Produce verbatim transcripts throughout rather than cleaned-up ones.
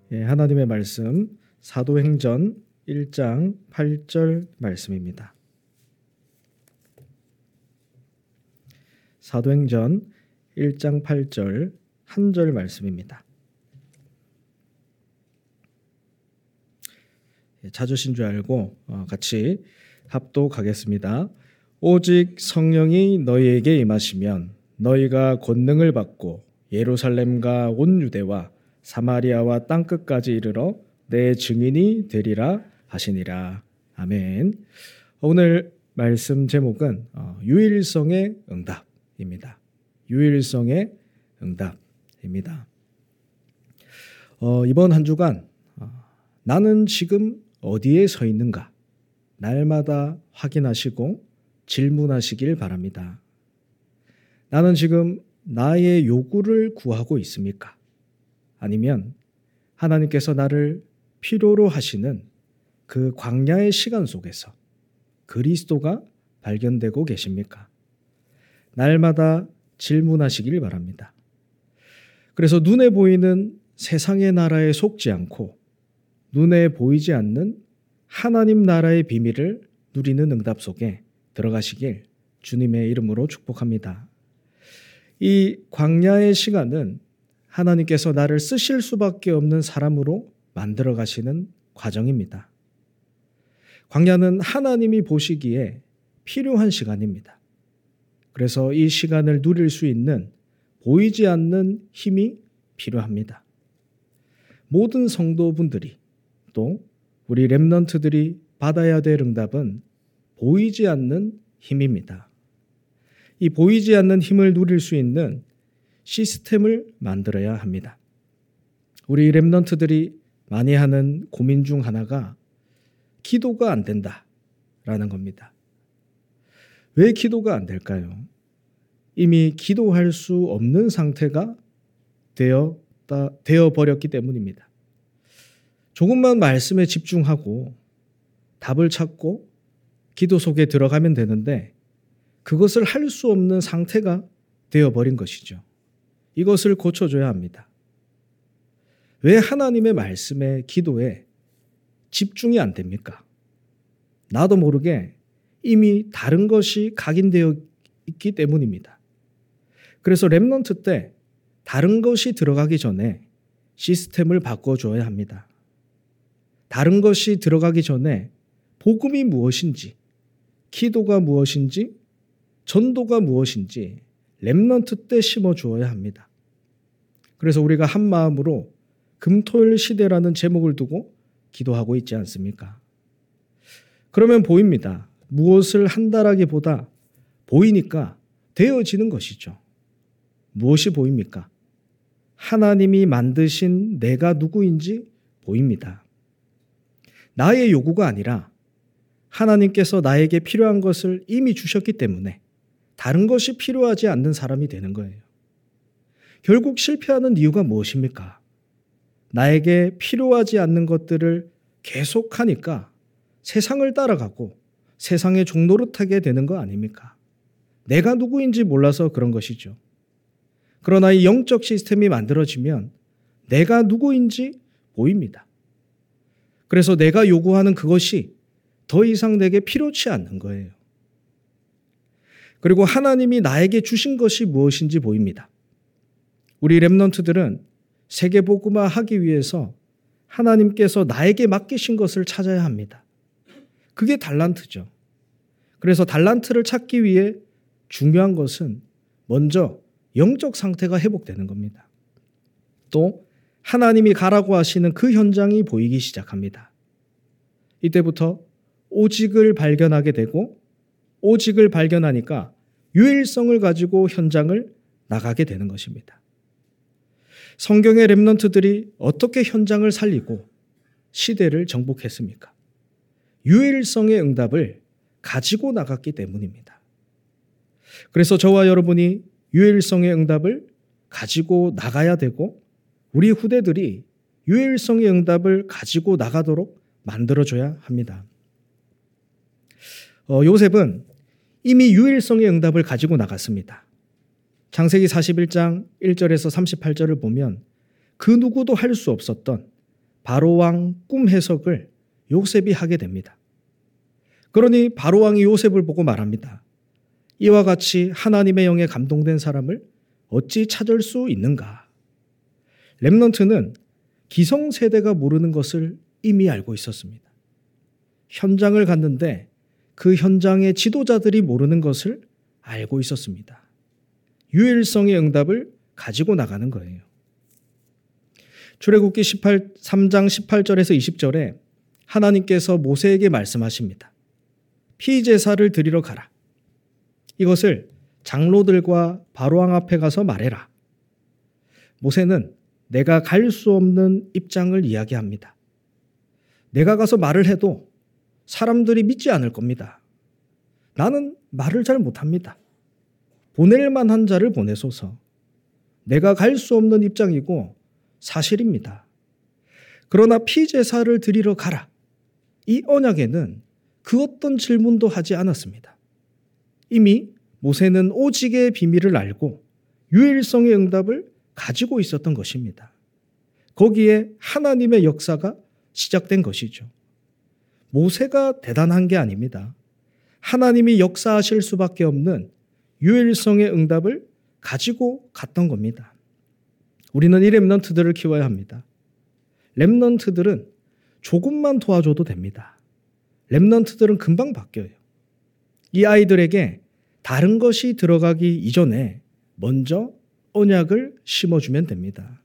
예, 하나님의 말씀 사도행전 일 장 팔 절 말씀입니다. 사도행전 일 장 팔 절 한 절 말씀입니다. 예, 찾으신 줄 알고 같이 합독하겠습니다. 오직 성령이 너희에게 임하시면 너희가 권능을 받고 예루살렘과 온 유대와 사마리아와 땅끝까지 이르러 내 증인이 되리라 하시니라. 아멘. 오늘 말씀 제목은 유일성의 응답입니다. 유일성의 응답입니다. 어, 이번 한 주간 어, 나는 지금 어디에 서 있는가 날마다 확인하시고 질문하시길 바랍니다. 나는 지금 나의 요구를 구하고 있습니까? 아니면 하나님께서 나를 필요로 하시는 그 광야의 시간 속에서 그리스도가 발견되고 계십니까? 날마다 질문하시길 바랍니다. 그래서 눈에 보이는 세상의 나라에 속지 않고 눈에 보이지 않는 하나님 나라의 비밀을 누리는 응답 속에 들어가시길 주님의 이름으로 축복합니다. 이 광야의 시간은 하나님께서 나를 쓰실 수밖에 없는 사람으로 만들어 가시는 과정입니다. 광야는 하나님이 보시기에 필요한 시간입니다. 그래서 이 시간을 누릴 수 있는 보이지 않는 힘이 필요합니다. 모든 성도분들이 또 우리 렘넌트들이 받아야 될 응답은 보이지 않는 힘입니다. 이 보이지 않는 힘을 누릴 수 있는 시스템을 만들어야 합니다. 우리 렘넌트들이 많이 하는 고민 중 하나가 기도가 안 된다라는 겁니다. 왜 기도가 안 될까요? 이미 기도할 수 없는 상태가 되어, 되어 버렸기 때문입니다. 조금만 말씀에 집중하고 답을 찾고 기도 속에 들어가면 되는데 그것을 할 수 없는 상태가 되어버린 것이죠. 이것을 고쳐줘야 합니다. 왜 하나님의 말씀에 기도에 집중이 안 됩니까? 나도 모르게 이미 다른 것이 각인되어 있기 때문입니다. 그래서 렘넌트 때 다른 것이 들어가기 전에 시스템을 바꿔줘야 합니다. 다른 것이 들어가기 전에 복음이 무엇인지, 기도가 무엇인지, 전도가 무엇인지 렘넌트 때 심어주어야 합니다. 그래서 우리가 한 마음으로 금토일 시대라는 제목을 두고 기도하고 있지 않습니까? 그러면 보입니다. 무엇을 한다라기보다 보이니까 되어지는 것이죠. 무엇이 보입니까? 하나님이 만드신 내가 누구인지 보입니다. 나의 요구가 아니라 하나님께서 나에게 필요한 것을 이미 주셨기 때문에 다른 것이 필요하지 않는 사람이 되는 거예요. 결국 실패하는 이유가 무엇입니까? 나에게 필요하지 않는 것들을 계속하니까 세상을 따라가고 세상의 종노릇하게 되는 거 아닙니까? 내가 누구인지 몰라서 그런 것이죠. 그러나 이 영적 시스템이 만들어지면 내가 누구인지 보입니다. 그래서 내가 요구하는 그것이 더 이상 내게 필요치 않는 거예요. 그리고 하나님이 나에게 주신 것이 무엇인지 보입니다. 우리 렘넌트들은 세계복음화 하기 위해서 하나님께서 나에게 맡기신 것을 찾아야 합니다. 그게 달란트죠. 그래서 달란트를 찾기 위해 중요한 것은 먼저 영적 상태가 회복되는 겁니다. 또 하나님이 가라고 하시는 그 현장이 보이기 시작합니다. 이때부터 오직을 발견하게 되고 오직을 발견하니까 유일성을 가지고 현장을 나가게 되는 것입니다. 성경의 렘넌트들이 어떻게 현장을 살리고 시대를 정복했습니까? 유일성의 응답을 가지고 나갔기 때문입니다. 그래서 저와 여러분이 유일성의 응답을 가지고 나가야 되고 우리 후대들이 유일성의 응답을 가지고 나가도록 만들어줘야 합니다. 어, 요셉은 이미 유일성의 응답을 가지고 나갔습니다. 창세기 사십일 장 일 절에서 삼십팔 절을 보면 그 누구도 할 수 없었던 바로왕 꿈 해석을 요셉이 하게 됩니다. 그러니 바로왕이 요셉을 보고 말합니다. 이와 같이 하나님의 영에 감동된 사람을 어찌 찾을 수 있는가? 렘넌트는 기성세대가 모르는 것을 이미 알고 있었습니다. 현장을 갔는데 그 현장의 지도자들이 모르는 것을 알고 있었습니다. 유일성의 응답을 가지고 나가는 거예요. 출애굽기 삼 장 십팔 절에서 이십 절에 하나님께서 모세에게 말씀하십니다. 피제사를 드리러 가라. 이것을 장로들과 바로왕 앞에 가서 말해라. 모세는 내가 갈 수 없는 입장을 이야기합니다. 내가 가서 말을 해도 사람들이 믿지 않을 겁니다. 나는 말을 잘 못합니다. 보낼 만한 자를 보내소서. 내가 갈 수 없는 입장이고 사실입니다. 그러나 피제사를 드리러 가라. 이 언약에는 그 어떤 질문도 하지 않았습니다. 이미 모세는 오직의 비밀을 알고 유일성의 응답을 가지고 있었던 것입니다. 거기에 하나님의 역사가 시작된 것이죠. 모세가 대단한 게 아닙니다. 하나님이 역사하실 수밖에 없는 유일성의 응답을 가지고 갔던 겁니다. 우리는 이 렘넌트들을 키워야 합니다. 렘넌트들은 조금만 도와줘도 됩니다. 렘넌트들은 금방 바뀌어요. 이 아이들에게 다른 것이 들어가기 이전에 먼저 언약을 심어주면 됩니다.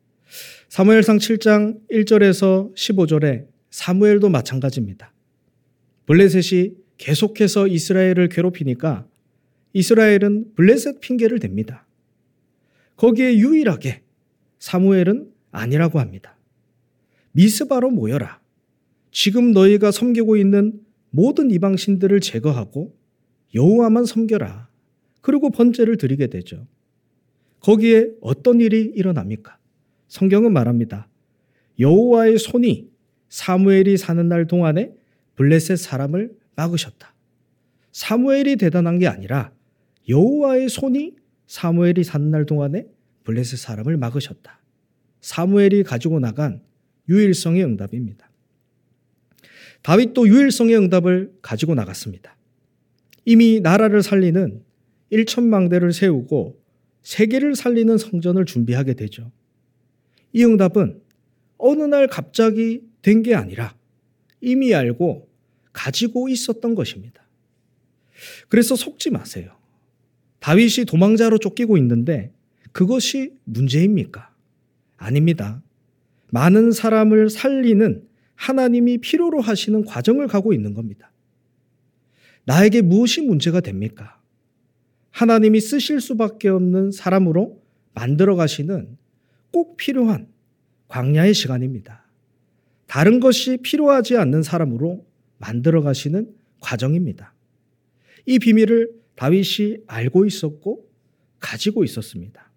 사무엘상 칠 장 일 절에서 십오 절에 사무엘도 마찬가지입니다. 블레셋이 계속해서 이스라엘을 괴롭히니까 이스라엘은 블레셋 핑계를 댑니다. 거기에 유일하게 사무엘은 아니라고 합니다. 미스바로 모여라. 지금 너희가 섬기고 있는 모든 이방신들을 제거하고 여호와만 섬겨라. 그리고 번제를 드리게 되죠. 거기에 어떤 일이 일어납니까? 성경은 말합니다. 여호와의 손이 사무엘이 사는 날 동안에 블레셋 사람을 막으셨다. 사무엘이 대단한 게 아니라 여호와의 손이 사무엘이 사는 날 동안에 블레셋 사람을 막으셨다. 사무엘이 가지고 나간 유일성의 응답입니다. 다윗도 유일성의 응답을 가지고 나갔습니다. 이미 나라를 살리는 일천망대를 세우고 세계를 살리는 성전을 준비하게 되죠. 이 응답은 어느 날 갑자기 된 게 아니라 이미 알고 가지고 있었던 것입니다. 그래서 속지 마세요. 다윗이 도망자로 쫓기고 있는데 그것이 문제입니까? 아닙니다. 많은 사람을 살리는 하나님이 필요로 하시는 과정을 가고 있는 겁니다. 나에게 무엇이 문제가 됩니까? 하나님이 쓰실 수밖에 없는 사람으로 만들어 가시는 꼭 필요한 광야의 시간입니다. 다른 것이 필요하지 않는 사람으로 만들어 가시는 과정입니다. 이 비밀을 다윗이 알고 있었고 가지고 있었습니다.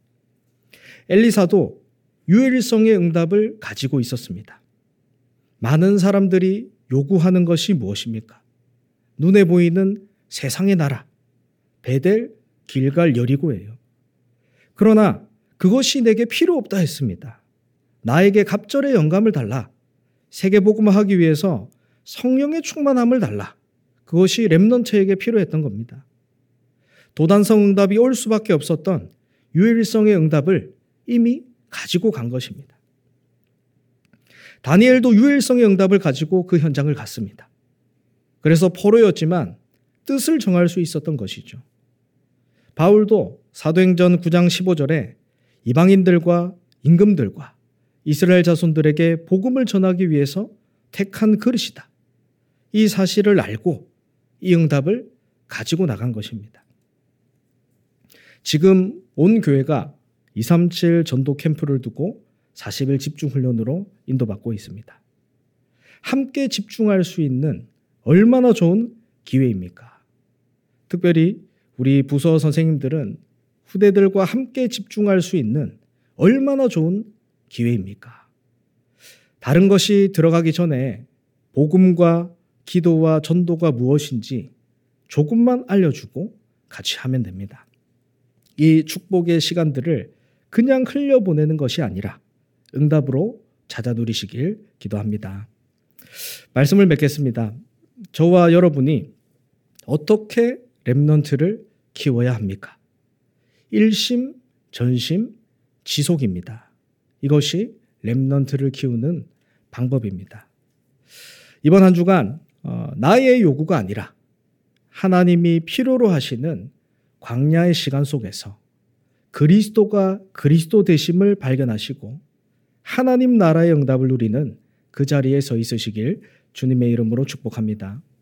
엘리사도 유일성의 응답을 가지고 있었습니다. 많은 사람들이 요구하는 것이 무엇입니까? 눈에 보이는 세상의 나라, 베델, 길갈, 여리고예요. 그러나 그것이 내게 필요 없다 했습니다. 나에게 갑절의 영감을 달라. 세계복음화하기 위해서 성령의 충만함을 달라. 그것이 렘넌트에게 필요했던 겁니다. 도단성 응답이 올 수밖에 없었던 유일성의 응답을 이미 가지고 간 것입니다. 다니엘도 유일성의 응답을 가지고 그 현장을 갔습니다. 그래서 포로였지만 뜻을 정할 수 있었던 것이죠. 바울도 사도행전 구 장 십오 절에 이방인들과 임금들과 이스라엘 자손들에게 복음을 전하기 위해서 택한 그릇이다. 이 사실을 알고 이 응답을 가지고 나간 것입니다. 지금 온 교회가 이삼칠 전도 캠프를 두고 사십 일 집중훈련으로 인도받고 있습니다. 함께 집중할 수 있는 얼마나 좋은 기회입니까? 특별히 우리 부서 선생님들은 후대들과 함께 집중할 수 있는 얼마나 좋은 기회입니까? 다른 것이 들어가기 전에 복음과 기도와 전도가 무엇인지 조금만 알려주고 같이 하면 됩니다. 이 축복의 시간들을 그냥 흘려보내는 것이 아니라 응답으로 찾아 누리시길 기도합니다. 말씀을 맺겠습니다. 저와 여러분이 어떻게 렘넌트를 키워야 합니까? 일심, 전심, 지속입니다. 이것이 렘넌트를 키우는 방법입니다. 이번 한 주간 어, 나의 요구가 아니라 하나님이 필요로 하시는 광야의 시간 속에서 그리스도가 그리스도 되심을 발견하시고 하나님 나라의 응답을 누리는 그 자리에 서 있으시길 주님의 이름으로 축복합니다.